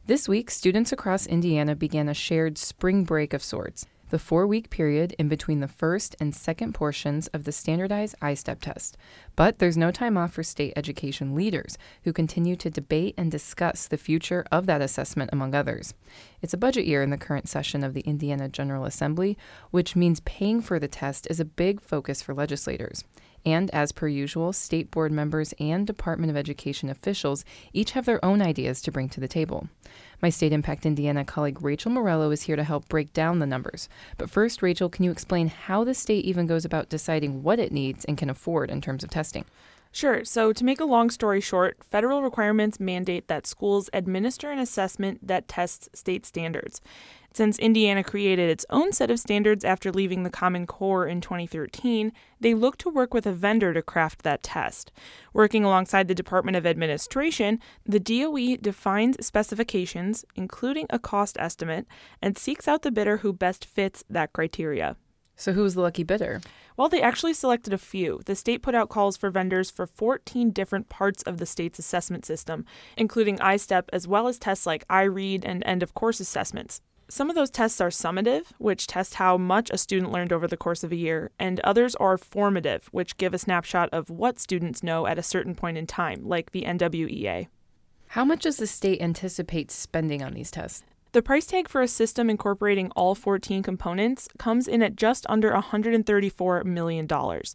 This week, students across Indiana began a shared spring break of sorts, the 4-week period in between the first and second portions of the standardized I-STEP test. But there's no time off for state education leaders, who continue to debate and discuss the future of that assessment, among others. It's a budget year in the current session of the Indiana General Assembly, which means paying for the test is a big focus for legislators. And as per usual, state board members and Department of Education officials each have their own ideas to bring to the table. My State Impact Indiana colleague Rachel Morello is here to help break down the numbers. But first, Rachel, can you explain how the state even goes about deciding what it needs and can afford in terms of testing? Sure. So to make a long story short, federal requirements mandate that schools administer an assessment that tests state standards. Since Indiana created its own set of standards after leaving the Common Core in 2013, they look to work with a vendor to craft that test. Working alongside the Department of Administration, the DOE defines specifications, including a cost estimate, and seeks out the bidder who best fits that criteria. So who's the lucky bidder? Well, they actually selected a few. The state put out calls for vendors for 14 different parts of the state's assessment system, including I-STEP, as well as tests like iRead and end-of-course assessments. Some of those tests are summative, which test how much a student learned over the course of a year, and others are formative, which give a snapshot of what students know at a certain point in time, like the NWEA. How much does the state anticipate spending on these tests? The price tag for a system incorporating all 14 components comes in at just under $134 million.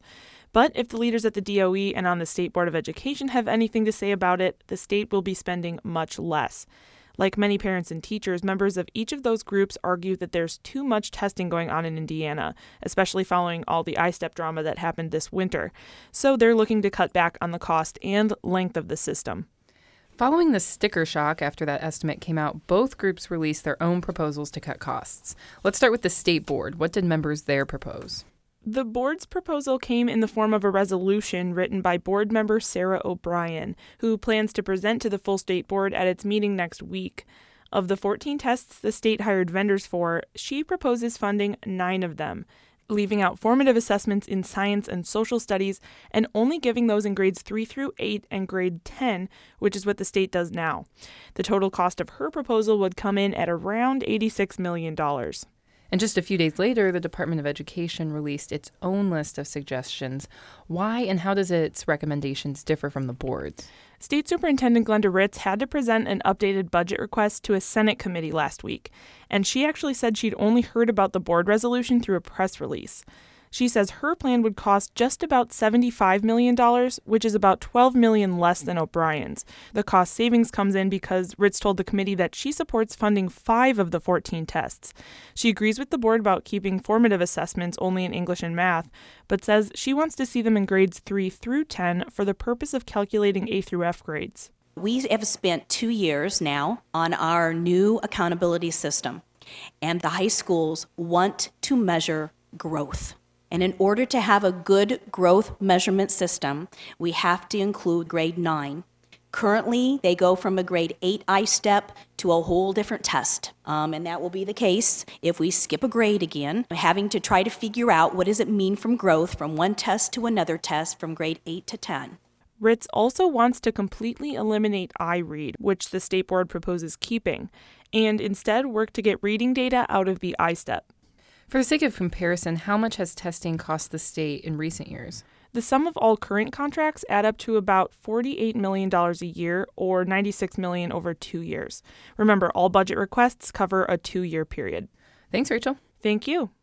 But if the leaders at the DOE and on the State Board of Education have anything to say about it, the state will be spending much less. Like many parents and teachers, members of each of those groups argue that there's too much testing going on in Indiana, especially following all the I-STEP drama that happened this winter. So they're looking to cut back on the cost and length of the system. Following the sticker shock after that estimate came out, both groups released their own proposals to cut costs. Let's start with the State Board. What did members there propose? The board's proposal came in the form of a resolution written by board member Sarah O'Brien, who plans to present to the full state board at its meeting next week. Of the 14 tests the state hired vendors for, she proposes funding 9 of them, leaving out formative assessments in science and social studies and only giving those in grades 3 through 8 and grade 10, which is what the state does now. The total cost of her proposal would come in at around $86 million. And just a few days later, the Department of Education released its own list of suggestions. Why and how does its recommendations differ from the board's? State Superintendent Glenda Ritz had to present an updated budget request to a Senate committee last week, and she actually said she'd only heard about the board resolution through a press release. She says her plan would cost just about $75 million, which is about $12 million less than O'Brien's. The cost savings comes in because Ritz told the committee that she supports funding 5 of the 14 tests. She agrees with the board about keeping formative assessments only in English and math, but says she wants to see them in grades 3 through 10 for the purpose of calculating A through F grades. We have spent 2 years now on our new accountability system, and the high schools want to measure growth. And in order to have a good growth measurement system, we have to include grade 9. Currently, they go from a grade 8 I-STEP to a whole different test. And that will be the case if we skip a grade again, having to try to figure out what does it mean from growth from one test to another test from grade 8 to 10. Ritz also wants to completely eliminate iRead, which the state board proposes keeping, and instead work to get reading data out of the I-STEP. For the sake of comparison, how much has testing cost the state in recent years? The sum of all current contracts add up to about $48 million a year, or $96 million over 2 years. Remember, all budget requests cover a 2-year period. Thanks, Rachel. Thank you.